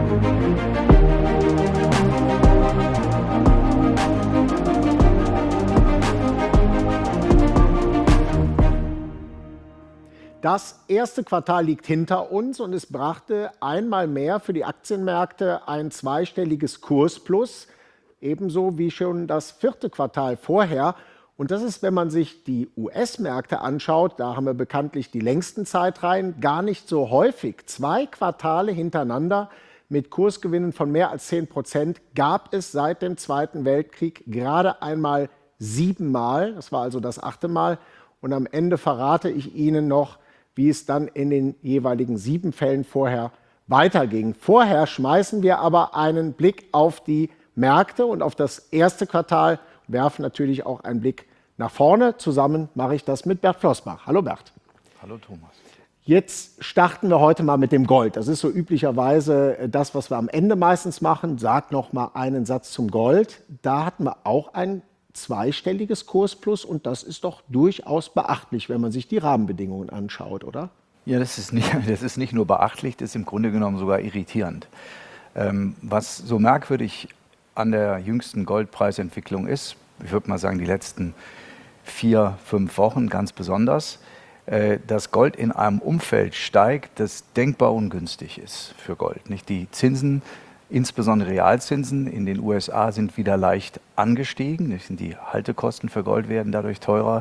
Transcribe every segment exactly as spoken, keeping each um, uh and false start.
Das erste Quartal liegt hinter uns und es brachte einmal mehr für die Aktienmärkte ein zweistelliges Kursplus, ebenso wie schon das vierte Quartal vorher. Und das ist, wenn man sich die U S-Märkte anschaut, da haben wir bekanntlich die längsten Zeitreihen, gar nicht so häufig. Zwei Quartale hintereinander mit Kursgewinnen von mehr als zehn Prozent gab es seit dem Zweiten Weltkrieg gerade einmal siebenmal. Das war also das achte Mal. Und am Ende verrate ich Ihnen noch, wie es dann in den jeweiligen sieben Fällen vorher weiterging. Vorher schmeißen wir aber einen Blick auf die Märkte und auf das erste Quartal, werfen natürlich auch einen Blick nach vorne. Zusammen mache ich das mit Bert Flossbach. Hallo Bert. Hallo Thomas. Jetzt starten wir heute mal mit dem Gold. Das ist so üblicherweise das, was wir am Ende meistens machen. Sag noch mal einen Satz zum Gold. Da hatten wir auch ein zweistelliges Kursplus und das ist doch durchaus beachtlich, wenn man sich die Rahmenbedingungen anschaut, oder? Ja, das ist nicht, das ist nicht nur beachtlich, das ist im Grunde genommen sogar irritierend. Ähm, was so merkwürdig an der jüngsten Goldpreisentwicklung ist, ich würde mal sagen die letzten vier, fünf Wochen ganz besonders, äh, dass Gold in einem Umfeld steigt, das denkbar ungünstig ist für Gold. Nicht? Die Zinsen, insbesondere Realzinsen in den U S A, sind wieder leicht angestiegen. Das sind die Haltekosten für Gold werden dadurch teurer.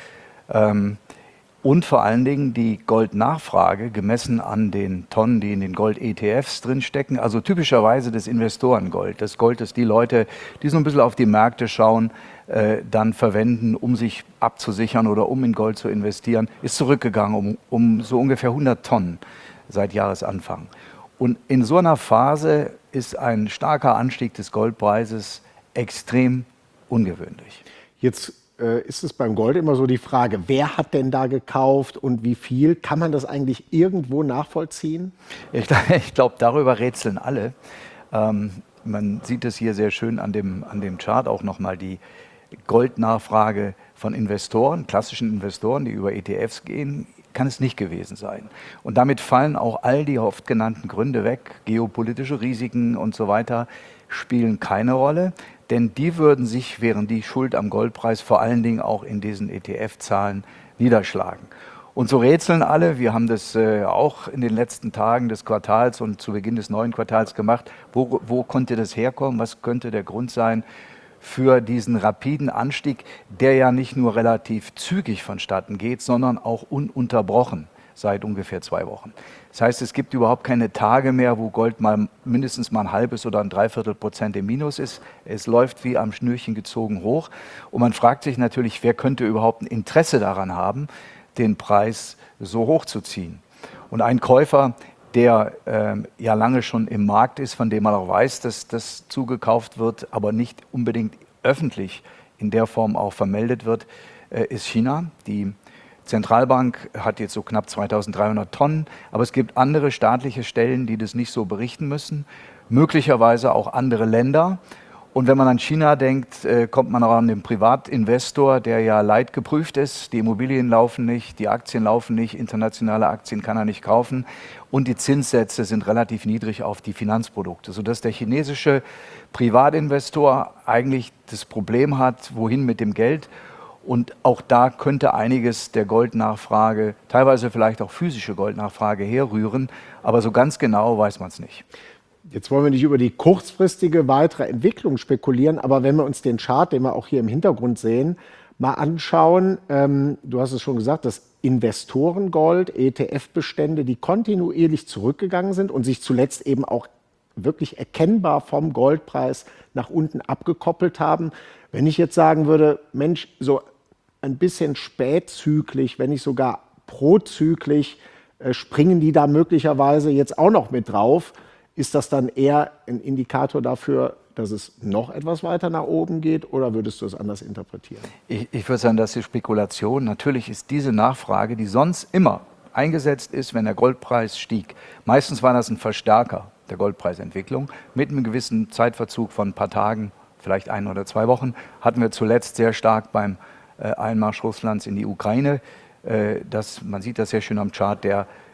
Ähm, und vor allen Dingen die Goldnachfrage, gemessen an den Tonnen, die in den Gold-E T Fs drinstecken, also typischerweise das Investorengold. Das Gold, das die Leute, die so ein bisschen auf die Märkte schauen, äh, dann verwenden, um sich abzusichern oder um in Gold zu investieren, ist zurückgegangen um, um so ungefähr hundert Tonnen seit Jahresanfang. Und in so einer Phase ist ein starker Anstieg des Goldpreises extrem ungewöhnlich. Jetzt äh, ist es beim Gold immer so die Frage, wer hat denn da gekauft und wie viel? Kann man das eigentlich irgendwo nachvollziehen? Ich, ich glaube, darüber rätseln alle. Ähm, man sieht es hier sehr schön an dem, an dem Chart auch nochmal, die Goldnachfrage von Investoren, klassischen Investoren, die über E T Fs gehen, kann es nicht gewesen sein. Und damit fallen auch all die oft genannten Gründe weg. Geopolitische Risiken und so weiter spielen keine Rolle, denn die würden sich, während die Schuld am Goldpreis vor allen Dingen auch in diesen E T F-Zahlen niederschlagen. Und so rätseln alle, wir haben das äh, auch in den letzten Tagen des Quartals und zu Beginn des neuen Quartals gemacht, wo, wo konnte das herkommen, was könnte der Grund sein für diesen rapiden Anstieg, der ja nicht nur relativ zügig vonstatten geht, sondern auch ununterbrochen seit ungefähr zwei Wochen. Das heißt, es gibt überhaupt keine Tage mehr, wo Gold mal mindestens mal ein halbes oder ein Dreiviertel Prozent im Minus ist. Es läuft wie am Schnürchen gezogen hoch. Und man fragt sich natürlich, wer könnte überhaupt ein Interesse daran haben, den Preis so hoch zu ziehen. Und ein Käufer, der ähm, ja lange schon im Markt ist, von dem man auch weiß, dass das zugekauft wird, aber nicht unbedingt öffentlich in der Form auch vermeldet wird, äh, ist China. Die Zentralbank hat jetzt so knapp zweitausenddreihundert Tonnen, aber es gibt andere staatliche Stellen, die das nicht so berichten müssen, möglicherweise auch andere Länder. Und wenn man an China denkt, äh, kommt man auch an den Privatinvestor, der ja leidgeprüft ist. Die Immobilien laufen nicht, die Aktien laufen nicht, internationale Aktien kann er nicht kaufen und die Zinssätze sind relativ niedrig auf die Finanzprodukte, sodass der chinesische Privatinvestor eigentlich das Problem hat, wohin mit dem Geld. Und auch da könnte einiges der Goldnachfrage, teilweise vielleicht auch physische Goldnachfrage herrühren, aber so ganz genau weiß man es nicht. Jetzt wollen wir nicht über die kurzfristige weitere Entwicklung spekulieren, aber wenn wir uns den Chart, den wir auch hier im Hintergrund sehen, mal anschauen, ähm, du hast es schon gesagt, das Investorengold, E T F-Bestände, die kontinuierlich zurückgegangen sind und sich zuletzt eben auch wirklich erkennbar vom Goldpreis nach unten abgekoppelt haben. Wenn ich jetzt sagen würde, Mensch, so ein bisschen spätzyklisch, wenn nicht sogar prozyklisch, äh, springen die da möglicherweise jetzt auch noch mit drauf. Ist das dann eher ein Indikator dafür, dass es noch etwas weiter nach oben geht oder würdest du es anders interpretieren? Ich, ich würde sagen, das ist Spekulation. Natürlich ist diese Nachfrage, die sonst immer eingesetzt ist, wenn der Goldpreis stieg. Meistens war das ein Verstärker der Goldpreisentwicklung. Mit einem gewissen Zeitverzug von ein paar Tagen, vielleicht ein oder zwei Wochen, hatten wir zuletzt sehr stark beim äh, Einmarsch Russlands in die Ukraine. Äh, das, man sieht das sehr schön am Chart, der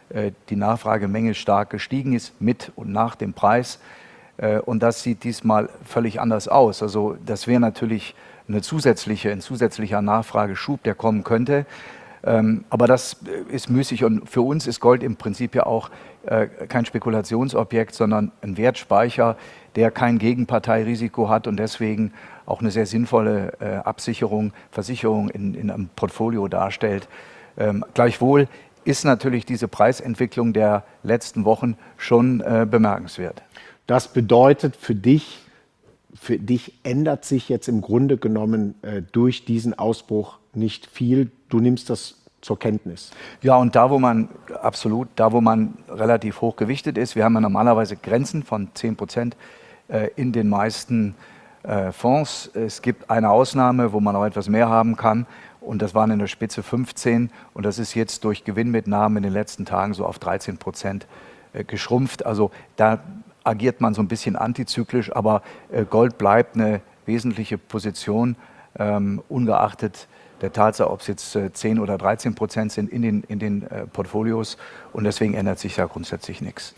äh, die Nachfragemenge stark gestiegen ist, mit und nach dem Preis. Äh, und das sieht diesmal völlig anders aus. Also das wäre natürlich eine zusätzliche, ein zusätzlicher Nachfrageschub, der kommen könnte. Ähm, aber das ist müßig und für uns ist Gold im Prinzip ja auch äh, kein Spekulationsobjekt, sondern ein Wertspeicher, der kein Gegenparteirisiko hat und deswegen auch eine sehr sinnvolle äh, Absicherung, Versicherung in, in einem Portfolio darstellt. Ähm, gleichwohl ist natürlich diese Preisentwicklung der letzten Wochen schon äh, bemerkenswert. Das bedeutet für dich, für dich ändert sich jetzt im Grunde genommen äh, durch diesen Ausbruch nicht viel. Du nimmst das zur Kenntnis. Ja, und da, wo man absolut, da, wo man relativ hoch gewichtet ist, wir haben ja normalerweise Grenzen von zehn Prozent äh, in den meisten äh, Fonds. Es gibt eine Ausnahme, wo man auch etwas mehr haben kann. Und das waren in der Spitze fünfzehn. Und das ist jetzt durch Gewinnmitnahmen in den letzten Tagen so auf dreizehn Prozent äh, geschrumpft. Also da agiert man so ein bisschen antizyklisch, aber äh, Gold bleibt eine wesentliche Position, ähm, ungeachtet der Tatsache, ob es jetzt äh, zehn oder dreizehn Prozent sind in den, in den äh, Portfolios. Und deswegen ändert sich da grundsätzlich nichts.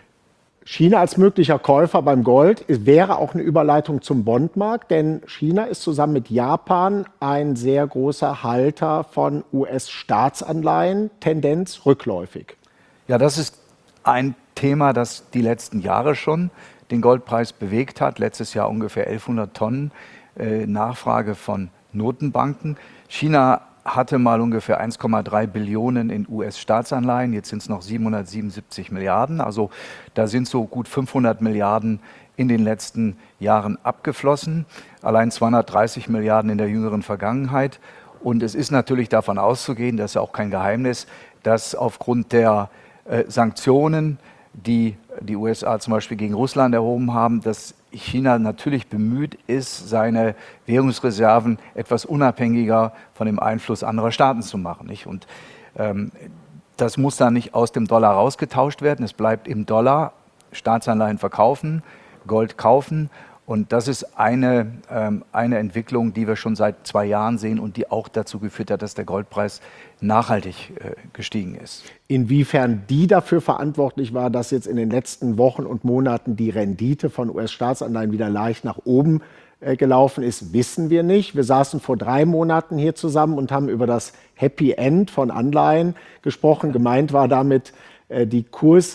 China als möglicher Käufer beim Gold wäre auch eine Überleitung zum Bondmarkt, denn China ist zusammen mit Japan ein sehr großer Halter von U S-Staatsanleihen, Tendenz rückläufig. Ja, das ist ein Thema, das die letzten Jahre schon den Goldpreis bewegt hat. Letztes Jahr ungefähr elfhundert Tonnen äh, Nachfrage von Notenbanken. China hatte mal ungefähr eins Komma drei Billionen in U S-Staatsanleihen, jetzt sind es noch siebenhundertsiebenundsiebzig Milliarden. Also da sind so gut fünfhundert Milliarden in den letzten Jahren abgeflossen, allein zweihundertdreißig Milliarden in der jüngeren Vergangenheit. Und es ist natürlich davon auszugehen, das ist auch kein Geheimnis, dass aufgrund der äh, Sanktionen, die die U S A zum Beispiel gegen Russland erhoben haben, dass China natürlich bemüht ist, seine Währungsreserven etwas unabhängiger von dem Einfluss anderer Staaten zu machen. Nicht? Und ähm, das muss dann nicht aus dem Dollar rausgetauscht werden. Es bleibt im Dollar, Staatsanleihen verkaufen, Gold kaufen. Und das ist eine, ähm, eine Entwicklung, die wir schon seit zwei Jahren sehen und die auch dazu geführt hat, dass der Goldpreis nachhaltig äh, gestiegen ist. Inwiefern die dafür verantwortlich war, dass jetzt in den letzten Wochen und Monaten die Rendite von U S-Staatsanleihen wieder leicht nach oben äh, gelaufen ist, wissen wir nicht. Wir saßen vor drei Monaten hier zusammen und haben über das Happy End von Anleihen gesprochen. Gemeint war damit die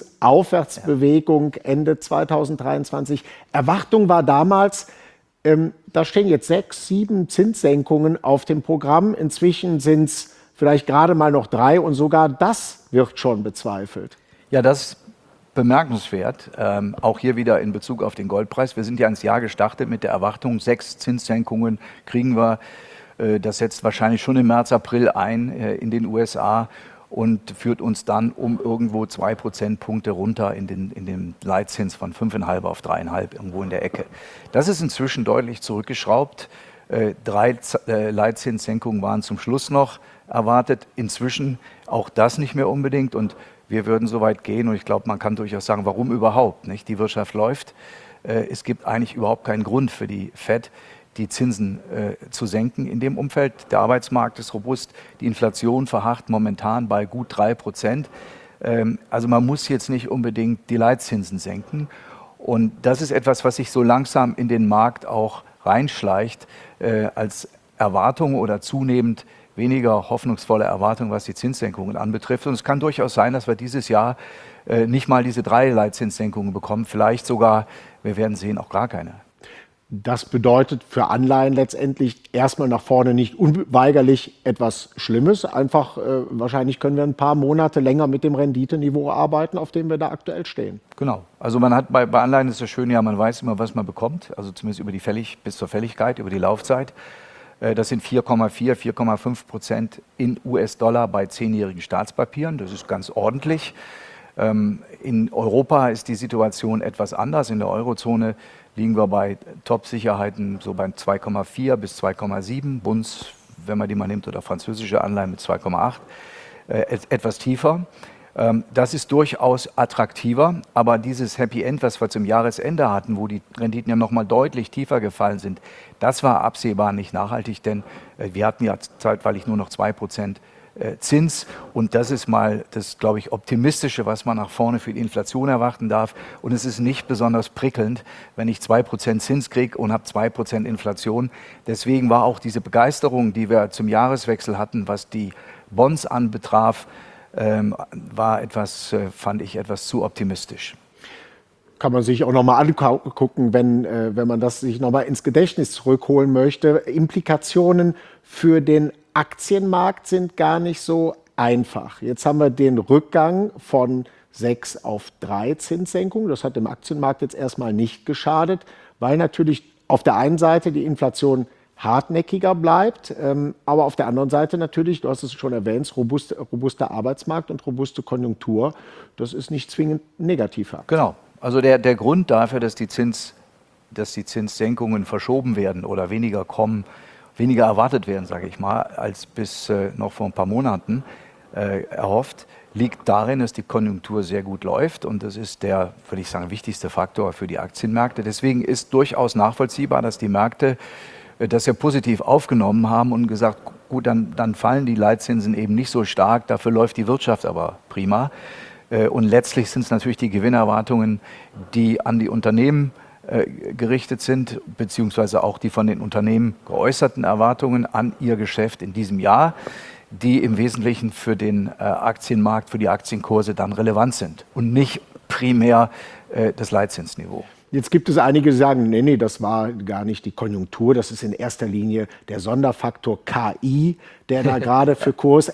Kursaufwärtsbewegung Ende zweitausenddreiundzwanzig. Erwartung war damals, ähm, da stehen jetzt sechs, sieben Zinssenkungen auf dem Programm. Inzwischen sind es vielleicht gerade mal noch drei und sogar das wird schon bezweifelt. Ja, das ist bemerkenswert. Ähm, auch hier wieder in Bezug auf den Goldpreis. Wir sind ja ins Jahr gestartet mit der Erwartung, sechs Zinssenkungen kriegen wir. Äh, das setzt wahrscheinlich schon im März, April ein äh, in den U S A. Und führt uns dann um irgendwo zwei Prozentpunkte runter in den, in den Leitzins von fünf Komma fünf auf drei Komma fünf, irgendwo in der Ecke. Das ist inzwischen deutlich zurückgeschraubt. Äh, drei Z äh, Leitzinssenkungen waren zum Schluss noch erwartet. Inzwischen auch das nicht mehr unbedingt. Und wir würden so weit gehen, und ich glaube, man kann durchaus sagen, warum überhaupt nicht? Die Wirtschaft läuft. Äh, es gibt eigentlich überhaupt keinen Grund für die Fed, die Zinsen äh, zu senken in dem Umfeld. Der Arbeitsmarkt ist robust, die Inflation verharrt momentan bei gut drei Prozent. Ähm, also man muss jetzt nicht unbedingt die Leitzinsen senken. Und das ist etwas, was sich so langsam in den Markt auch reinschleicht, äh, als Erwartung oder zunehmend weniger hoffnungsvolle Erwartung, was die Zinssenkungen anbetrifft. Und es kann durchaus sein, dass wir dieses Jahr äh, nicht mal diese drei Leitzinssenkungen bekommen, vielleicht sogar, wir werden sehen, auch gar keine. Das bedeutet für Anleihen letztendlich erstmal nach vorne nicht unweigerlich etwas Schlimmes. Einfach, äh, wahrscheinlich können wir ein paar Monate länger mit dem Renditeniveau arbeiten, auf dem wir da aktuell stehen. Genau. Also man hat bei, bei Anleihen ist das Schöne, ja, man weiß immer, was man bekommt. Also zumindest über die Fällig, bis zur Fälligkeit, über die Laufzeit. Äh, das sind vier Komma vier, vier Komma fünf Prozent in U S-Dollar bei zehnjährigen Staatspapieren. Das ist ganz ordentlich. Ähm, in Europa ist die Situation etwas anders. In der Eurozone liegen wir bei Top-Sicherheiten so bei zwei Komma vier bis zwei Komma sieben, Bunds, wenn man die mal nimmt, oder französische Anleihen mit zwei Komma acht, äh, etwas tiefer. Ähm, das ist durchaus attraktiver, aber dieses Happy End, was wir zum Jahresende hatten, wo die Renditen ja nochmal deutlich tiefer gefallen sind, das war absehbar nicht nachhaltig, denn äh, wir hatten ja zeitweilig nur noch zwei Prozent äh, Zins. Und das ist mal das, glaube ich, Optimistische, was man nach vorne für die Inflation erwarten darf. Und es ist nicht besonders prickelnd, wenn ich zwei Prozent Zins kriege und habe zwei Prozent Inflation. Deswegen war auch diese Begeisterung, die wir zum Jahreswechsel hatten, was die Bonds anbetraf, ähm, war etwas, äh, fand ich, etwas zu optimistisch. Kann man sich auch nochmal angucken, wenn, äh, wenn man das sich nochmal ins Gedächtnis zurückholen möchte. Implikationen für den Aktienmarkt sind gar nicht so einfach. Jetzt haben wir den Rückgang von sechs auf drei Zinssenkungen. Das hat dem Aktienmarkt jetzt erstmal nicht geschadet, weil natürlich auf der einen Seite die Inflation hartnäckiger bleibt, ähm, aber auf der anderen Seite natürlich, du hast es schon erwähnt, robuste, robuster Arbeitsmarkt und robuste Konjunktur. Das ist nicht zwingend negativ. Genau. Also der, der Grund dafür, dass die, Zins, dass die Zinssenkungen verschoben werden oder weniger kommen, weniger erwartet werden, sage ich mal, als bis äh, noch vor ein paar Monaten äh, erhofft, liegt darin, dass die Konjunktur sehr gut läuft. Und das ist der, würde ich sagen, wichtigste Faktor für die Aktienmärkte. Deswegen ist durchaus nachvollziehbar, dass die Märkte äh, das ja positiv aufgenommen haben und gesagt, gut, dann, dann fallen die Leitzinsen eben nicht so stark, dafür läuft die Wirtschaft aber prima. Und letztlich sind es natürlich die Gewinnerwartungen, die an die Unternehmen äh, gerichtet sind, beziehungsweise auch die von den Unternehmen geäußerten Erwartungen an ihr Geschäft in diesem Jahr, die im Wesentlichen für den äh, Aktienmarkt, für die Aktienkurse dann relevant sind und nicht primär äh, das Leitzinsniveau. Jetzt gibt es einige, die sagen, nee, nee, das war gar nicht die Konjunktur, das ist in erster Linie der Sonderfaktor K I, der da gerade für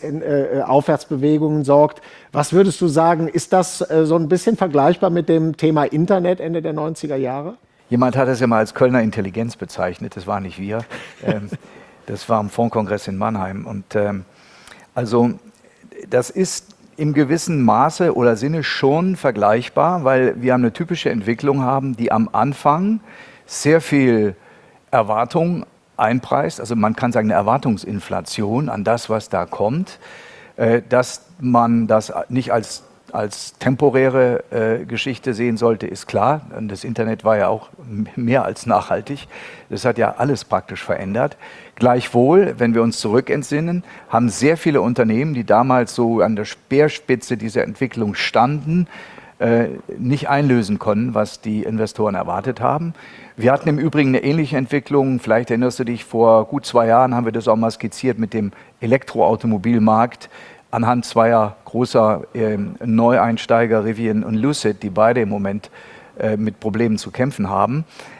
Kursaufwärtsbewegungen äh, sorgt. Was würdest du sagen, ist das äh, so ein bisschen vergleichbar mit dem Thema Internet Ende der neunziger Jahre? Jemand hat es ja mal als Kölner Intelligenz bezeichnet, das war nicht wir, ähm, das war am Fondskongress in Mannheim. Und ähm, also das ist im gewissen Maße oder Sinne schon vergleichbar, weil wir eine typische Entwicklung haben, die am Anfang sehr viel Erwartung einpreist. Also man kann sagen, eine Erwartungsinflation an das, was da kommt, äh, dass man das nicht als, als temporäre äh, Geschichte sehen sollte, ist klar. Und das Internet war ja auch mehr als nachhaltig. Das hat ja alles praktisch verändert. Gleichwohl, wenn wir uns zurückentsinnen, haben sehr viele Unternehmen, die damals so an der Speerspitze dieser Entwicklung standen, äh, nicht einlösen konnten, was die Investoren erwartet haben. Wir hatten im Übrigen eine ähnliche Entwicklung, vielleicht erinnerst du dich, vor gut zwei Jahren haben wir das auch mal skizziert mit dem Elektroautomobilmarkt anhand zweier großer äh, Neueinsteiger, Rivian und Lucid, die beide im Moment äh, mit Problemen zu kämpfen haben.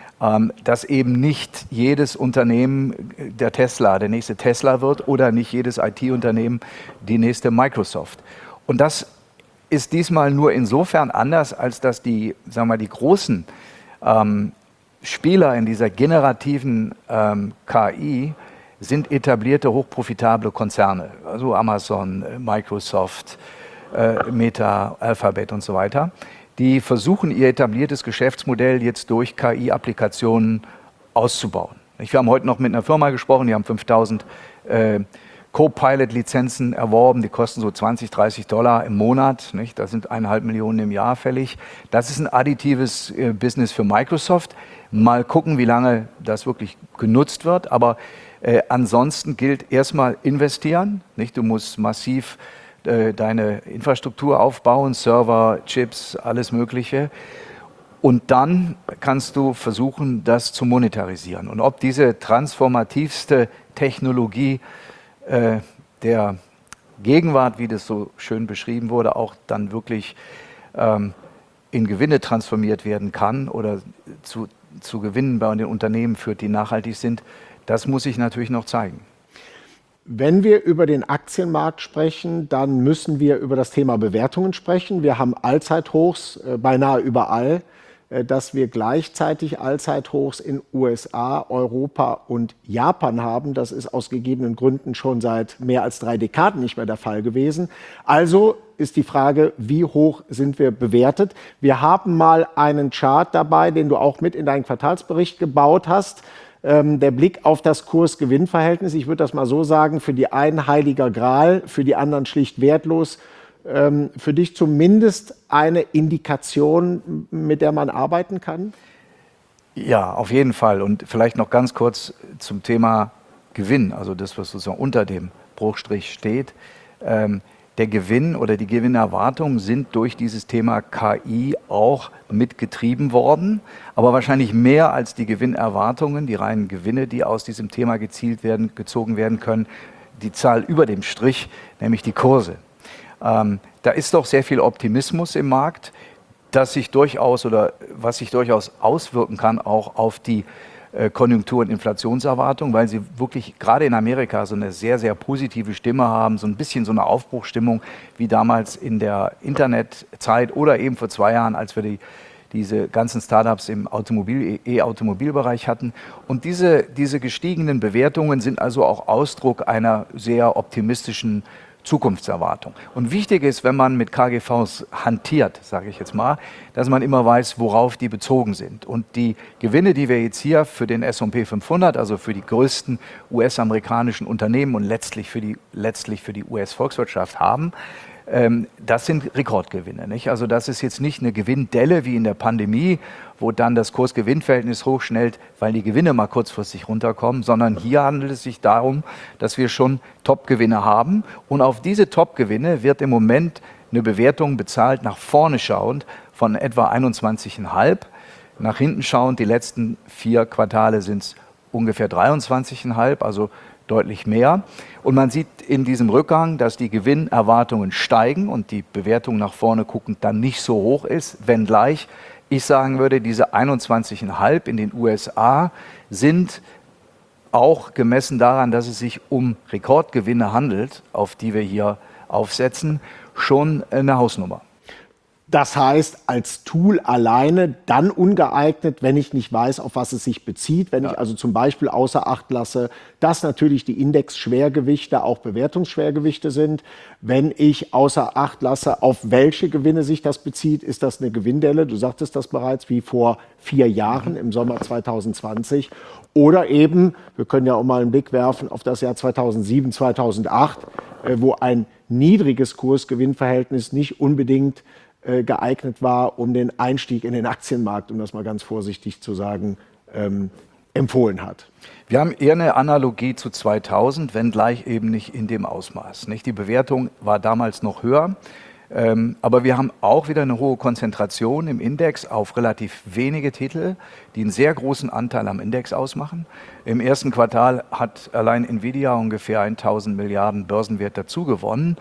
Dass eben nicht jedes Unternehmen der Tesla, der nächste Tesla wird oder nicht jedes I T-Unternehmen die nächste Microsoft. Und das ist diesmal nur insofern anders, als dass die, sagen wir mal, die großen ähm, Spieler in dieser generativen ähm, K I sind etablierte, hochprofitable Konzerne. Also Amazon, Microsoft, äh, Meta, Alphabet und so weiter. Die versuchen, ihr etabliertes Geschäftsmodell jetzt durch K I-Applikationen auszubauen. Wir haben heute noch mit einer Firma gesprochen, die haben fünftausend äh, Copilot-Lizenzen erworben, die kosten so zwanzig, dreißig Dollar im Monat, nicht? Da sind eineinhalb Millionen im Jahr fällig. Das ist ein additives äh, Business für Microsoft. Mal gucken, wie lange das wirklich genutzt wird, aber äh, ansonsten gilt erstmal investieren, nicht? Du musst massiv deine Infrastruktur aufbauen, Server, Chips, alles Mögliche. Und dann kannst du versuchen, das zu monetarisieren. Und ob diese transformativste Technologie äh, der Gegenwart, wie das so schön beschrieben wurde, auch dann wirklich ähm, in Gewinne transformiert werden kann oder zu, zu Gewinnen bei den Unternehmen führt, die nachhaltig sind, das muss sich natürlich noch zeigen. Wenn wir über den Aktienmarkt sprechen, dann müssen wir über das Thema Bewertungen sprechen. Wir haben Allzeithochs äh, beinahe überall, äh, dass wir gleichzeitig Allzeithochs in U S A, Europa und Japan haben. Das ist aus gegebenen Gründen schon seit mehr als drei Dekaden nicht mehr der Fall gewesen. Also ist die Frage, wie hoch sind wir bewertet? Wir haben mal einen Chart dabei, den du auch mit in deinen Quartalsbericht gebaut hast. Der Blick auf das Kurs-Gewinn-Verhältnis, ich würde das mal so sagen, für die einen heiliger Gral, für die anderen schlicht wertlos. Für dich zumindest eine Indikation, mit der man arbeiten kann? Ja, auf jeden Fall. Und vielleicht noch ganz kurz zum Thema Gewinn, also das, was sozusagen unter dem Bruchstrich steht. ähm, der Gewinn oder die Gewinnerwartungen sind durch dieses Thema K I auch mitgetrieben worden, aber wahrscheinlich mehr als die Gewinnerwartungen, die reinen Gewinne, die aus diesem Thema gezielt werden, gezogen werden können, die Zahl über dem Strich, nämlich die Kurse. Ähm, da ist doch sehr viel Optimismus im Markt, dass sich durchaus oder was sich durchaus auswirken kann auch auf die Konjunktur- und Inflationserwartung, weil sie wirklich gerade in Amerika so eine sehr, sehr positive Stimme haben, so ein bisschen so eine Aufbruchstimmung wie damals in der Internetzeit oder eben vor zwei Jahren, als wir die, diese ganzen Startups im Automobil, E-Automobilbereich hatten. Und diese, diese gestiegenen Bewertungen sind also auch Ausdruck einer sehr optimistischen Zukunftserwartung. Und wichtig ist, wenn man mit K G Vs hantiert, sage ich jetzt mal, dass man immer weiß, worauf die bezogen sind. Und die Gewinne, die wir jetzt hier für den S und P fünfhundert, also für die größten U S-amerikanischen Unternehmen und letztlich für die, letztlich für die U S-Volkswirtschaft haben, ähm, das sind Rekordgewinne, nicht? Also das ist jetzt nicht eine Gewinndelle wie in der Pandemie, wo dann das Kurs-Gewinn-Verhältnis hochschnellt, weil die Gewinne mal kurzfristig runterkommen, sondern hier handelt es sich darum, dass wir schon Top-Gewinne haben. Und auf diese Top-Gewinne wird im Moment eine Bewertung bezahlt, nach vorne schauend, von etwa einundzwanzig Komma fünf. Nach hinten schauend, die letzten vier Quartale sind es ungefähr dreiundzwanzig Komma fünf, also deutlich mehr. Und man sieht in diesem Rückgang, dass die Gewinnerwartungen steigen und die Bewertung nach vorne guckend dann nicht so hoch ist, wenngleich ich sagen würde, diese einundzwanzig Komma fünf in den U S A sind auch gemessen daran, dass es sich um Rekordgewinne handelt, auf die wir hier aufsetzen, schon eine Hausnummer. Das heißt, als Tool alleine dann ungeeignet, wenn ich nicht weiß, auf was es sich bezieht. Wenn ja. ich also zum Beispiel außer Acht lasse, dass natürlich die Indexschwergewichte auch Bewertungsschwergewichte sind. Wenn ich außer Acht lasse, auf welche Gewinne sich das bezieht, ist das eine Gewinndelle. Du sagtest das bereits, wie vor vier Jahren im Sommer zweitausendzwanzig. Oder eben, wir können ja auch mal einen Blick werfen auf das Jahr zweitausendsieben, zweitausendacht, wo ein niedriges Kurs-Gewinn-Verhältnis nicht unbedingt geeignet war, um den Einstieg in den Aktienmarkt, um das mal ganz vorsichtig zu sagen, ähm, empfohlen hat. Wir haben eher eine Analogie zu zweitausend, wenngleich eben nicht in dem Ausmaß. Nicht? Die Bewertung war damals noch höher, ähm, aber wir haben auch wieder eine hohe Konzentration im Index auf relativ wenige Titel, die einen sehr großen Anteil am Index ausmachen. Im ersten Quartal hat allein Nvidia ungefähr tausend Milliarden Börsenwert dazu gewonnen.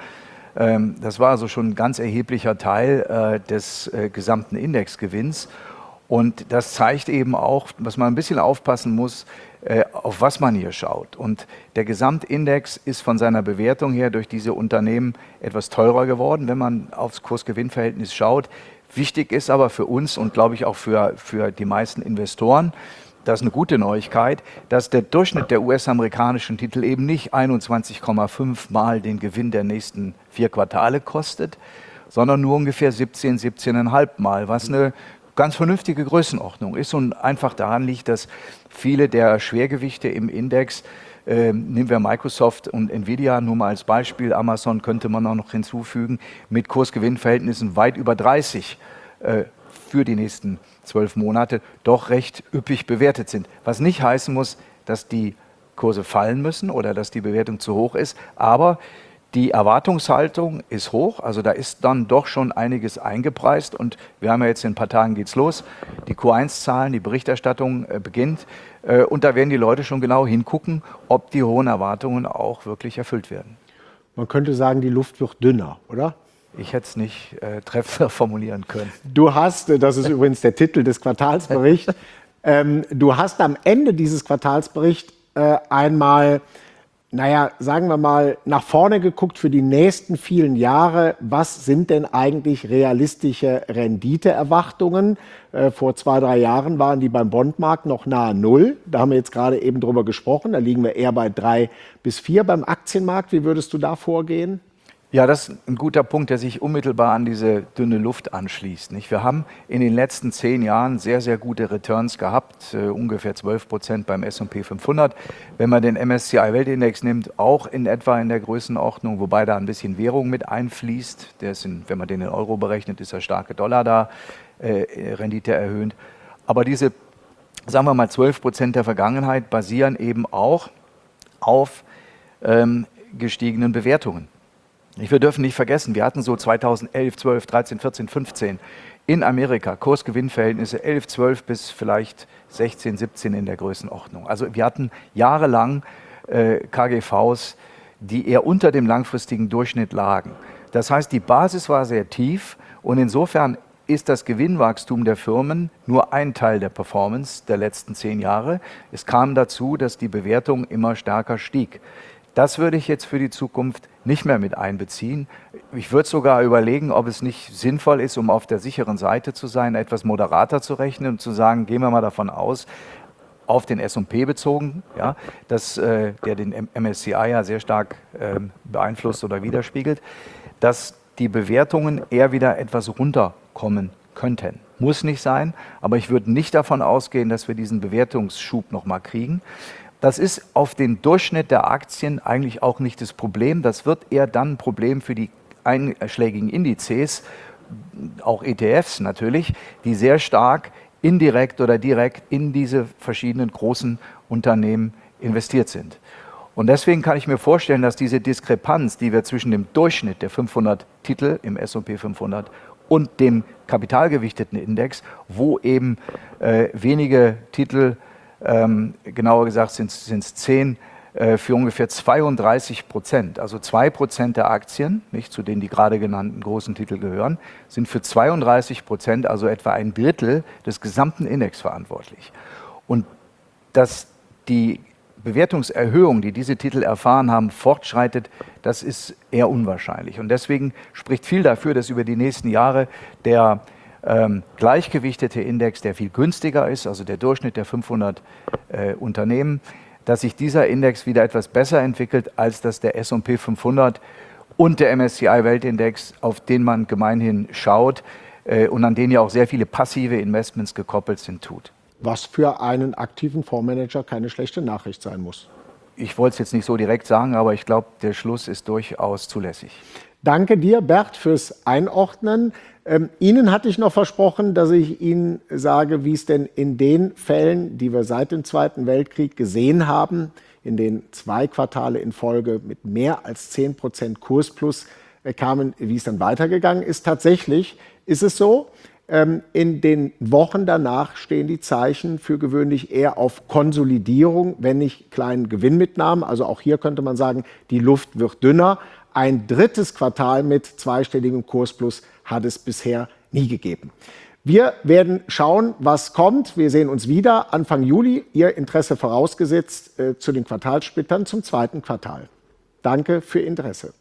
Das war also schon ein ganz erheblicher Teil äh, des äh, gesamten Indexgewinns. Und das zeigt eben auch, dass man ein bisschen aufpassen muss, äh, auf was man hier schaut. Und der Gesamtindex ist von seiner Bewertung her durch diese Unternehmen etwas teurer geworden, wenn man aufs Kurs-Gewinn-Verhältnis schaut. Wichtig ist aber für uns und glaube ich auch für, für die meisten Investoren, das ist eine gute Neuigkeit, dass der Durchschnitt der U S-amerikanischen Titel eben nicht einundzwanzig Komma fünf Mal den Gewinn der nächsten vier Quartale kostet, sondern nur ungefähr siebzehn, siebzehn Komma fünf Mal, was eine ganz vernünftige Größenordnung ist und einfach daran liegt, dass viele der Schwergewichte im Index, äh, nehmen wir Microsoft und Nvidia nur mal als Beispiel, Amazon könnte man auch noch hinzufügen, mit Kurs-Gewinn-Verhältnissen weit über dreißig äh, für die nächsten zwölf Monate doch recht üppig bewertet sind. Was nicht heißen muss, dass die Kurse fallen müssen oder dass die Bewertung zu hoch ist, aber die Erwartungshaltung ist hoch, also da ist dann doch schon einiges eingepreist und wir haben ja jetzt in ein paar Tagen geht's los, die Q eins Zahlen, die Berichterstattung äh, beginnt äh, und da werden die Leute schon genau hingucken, ob die hohen Erwartungen auch wirklich erfüllt werden. Man könnte sagen, die Luft wird dünner, oder? Ich hätte es nicht äh, treffender formulieren können. Du hast, das ist übrigens der Titel des Quartalsberichts, ähm, du hast am Ende dieses Quartalsberichts äh, einmal, naja, sagen wir mal, nach vorne geguckt für die nächsten vielen Jahre. Was sind denn eigentlich realistische Renditeerwartungen? Äh, vor zwei, drei Jahren waren die beim Bondmarkt noch nahe Null. Da haben wir jetzt gerade eben drüber gesprochen. Da liegen wir eher bei drei bis vier beim Aktienmarkt. Wie würdest du da vorgehen? Ja, das ist ein guter Punkt, der sich unmittelbar an diese dünne Luft anschließt. Nicht? Wir haben in den letzten zehn Jahren sehr, sehr gute Returns gehabt, äh, ungefähr zwölf Prozent beim S und P fünfhundert. Wenn man den M S C I-Weltindex nimmt, auch in etwa in der Größenordnung, wobei da ein bisschen Währung mit einfließt. Der ist in, wenn man den in Euro berechnet, ist der starke Dollar da, äh, Rendite erhöhend. Aber diese, sagen wir mal, zwölf Prozent der Vergangenheit basieren eben auch auf ähm, gestiegenen Bewertungen. Wir dürfen nicht vergessen, wir hatten so zweitausendelf, zwölf, dreizehn, vierzehn, fünfzehn in Amerika Kurs-Gewinn-Verhältnisse elf, zwölf bis vielleicht sechzehn, siebzehn in der Größenordnung. Also wir hatten jahrelang äh, K G Vs, die eher unter dem langfristigen Durchschnitt lagen. Das heißt, die Basis war sehr tief und insofern ist das Gewinnwachstum der Firmen nur ein Teil der Performance der letzten zehn Jahre. Es kam dazu, dass die Bewertung immer stärker stieg. Das würde ich jetzt für die Zukunft nicht mehr mit einbeziehen. Ich würde sogar überlegen, ob es nicht sinnvoll ist, um auf der sicheren Seite zu sein, etwas moderater zu rechnen und zu sagen, gehen wir mal davon aus, auf den S und P bezogen, ja, dass, äh, der den M S C I ja sehr stark äh, beeinflusst oder widerspiegelt, dass die Bewertungen eher wieder etwas runterkommen könnten. Muss nicht sein, aber ich würde nicht davon ausgehen, dass wir diesen Bewertungsschub nochmal kriegen. Das ist auf den Durchschnitt der Aktien eigentlich auch nicht das Problem. Das wird eher dann ein Problem für die einschlägigen Indizes, auch E T Fs natürlich, die sehr stark indirekt oder direkt in diese verschiedenen großen Unternehmen investiert sind. Und deswegen kann ich mir vorstellen, dass diese Diskrepanz, die wir zwischen dem Durchschnitt der fünfhundert Titel im S und P fünfhundert und dem kapitalgewichteten Index, wo eben äh, wenige Titel, ähm, genauer gesagt sind es zehn, äh, für ungefähr zweiunddreißig Prozent, also zwei Prozent der Aktien, nicht zu denen die gerade genannten großen Titel gehören, sind für zweiunddreißig Prozent, also etwa ein Drittel des gesamten Index verantwortlich. Und dass die Bewertungserhöhung, die diese Titel erfahren haben, fortschreitet, das ist eher unwahrscheinlich. Und deswegen spricht viel dafür, dass über die nächsten Jahre der ähm, gleichgewichtete Index, der viel günstiger ist, also der Durchschnitt der fünfhundert äh, Unternehmen, dass sich dieser Index wieder etwas besser entwickelt, als dass der S und P fünfhundert und der M S C I Weltindex, auf den man gemeinhin schaut äh, und an den ja auch sehr viele passive Investments gekoppelt sind, tut. Was für einen aktiven Fondsmanager keine schlechte Nachricht sein muss. Ich wollte es jetzt nicht so direkt sagen, aber ich glaube, der Schluss ist durchaus zulässig. Danke dir, Bert, fürs Einordnen. Ähm, Ihnen hatte ich noch versprochen, dass ich Ihnen sage, wie es denn in den Fällen, die wir seit dem Zweiten Weltkrieg gesehen haben, in denen zwei Quartale in Folge mit mehr als zehn Prozent Kursplus kamen, wie es dann weitergegangen ist. Tatsächlich ist es so, in den Wochen danach stehen die Zeichen für gewöhnlich eher auf Konsolidierung, wenn nicht kleinen Gewinnmitnahmen. Also auch hier könnte man sagen, die Luft wird dünner. Ein drittes Quartal mit zweistelligem Kursplus hat es bisher nie gegeben. Wir werden schauen, was kommt. Wir sehen uns wieder Anfang Juli. Ihr Interesse vorausgesetzt äh, zu den Quartalssplittern zum zweiten Quartal. Danke für Ihr Interesse.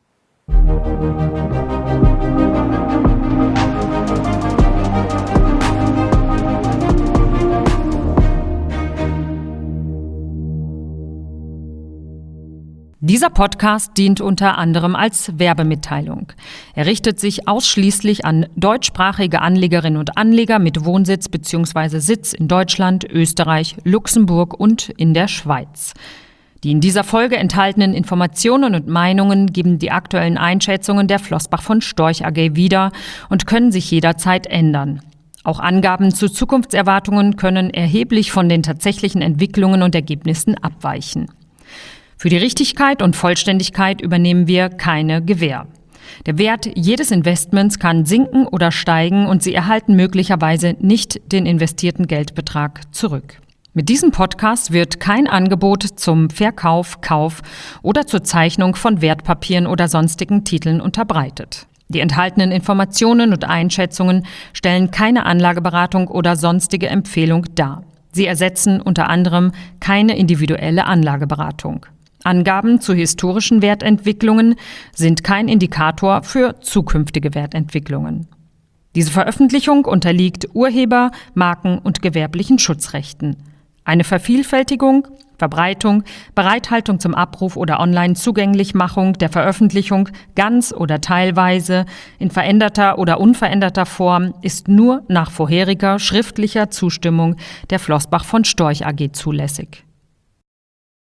Dieser Podcast dient unter anderem als Werbemitteilung. Er richtet sich ausschließlich an deutschsprachige Anlegerinnen und Anleger mit Wohnsitz bzw. Sitz in Deutschland, Österreich, Luxemburg und in der Schweiz. Die in dieser Folge enthaltenen Informationen und Meinungen geben die aktuellen Einschätzungen der Flossbach von Storch A G wieder und können sich jederzeit ändern. Auch Angaben zu Zukunftserwartungen können erheblich von den tatsächlichen Entwicklungen und Ergebnissen abweichen. Für die Richtigkeit und Vollständigkeit übernehmen wir keine Gewähr. Der Wert jedes Investments kann sinken oder steigen und Sie erhalten möglicherweise nicht den investierten Geldbetrag zurück. Mit diesem Podcast wird kein Angebot zum Verkauf, Kauf oder zur Zeichnung von Wertpapieren oder sonstigen Titeln unterbreitet. Die enthaltenen Informationen und Einschätzungen stellen keine Anlageberatung oder sonstige Empfehlung dar. Sie ersetzen unter anderem keine individuelle Anlageberatung. Angaben zu historischen Wertentwicklungen sind kein Indikator für zukünftige Wertentwicklungen. Diese Veröffentlichung unterliegt Urheber-, Marken- und gewerblichen Schutzrechten. Eine Vervielfältigung, Verbreitung, Bereithaltung zum Abruf oder Online-Zugänglichmachung der Veröffentlichung ganz oder teilweise in veränderter oder unveränderter Form ist nur nach vorheriger schriftlicher Zustimmung der Flossbach von Storch A G zulässig.